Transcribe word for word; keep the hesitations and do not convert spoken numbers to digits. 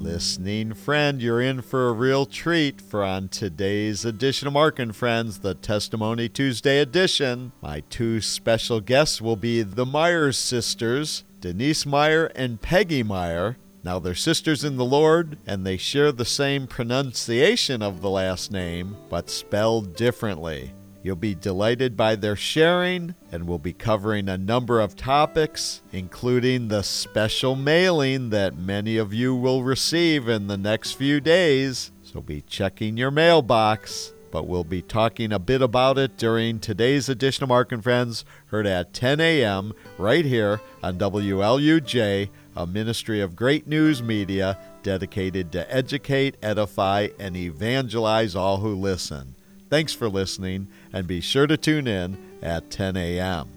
Listening friend, you're in for a real treat for on today's edition of Mark and Friends, the Testimony Tuesday edition. My two special guests will be the Myers sisters, Denise Meyer and Peggy Meyer. Now, they're sisters in the Lord, and they share the same pronunciation of the last name, but spelled differently. You'll be delighted by their sharing, and we'll be covering a number of topics, including the special mailing that many of you will receive in the next few days. So be checking your mailbox. But we'll be talking a bit about it during today's edition of Mark and Friends, heard at ten a.m. right here on W L U J, a ministry of Great News Media dedicated to educate, edify, and evangelize all who listen. Thanks for listening, and be sure to tune in at ten a.m.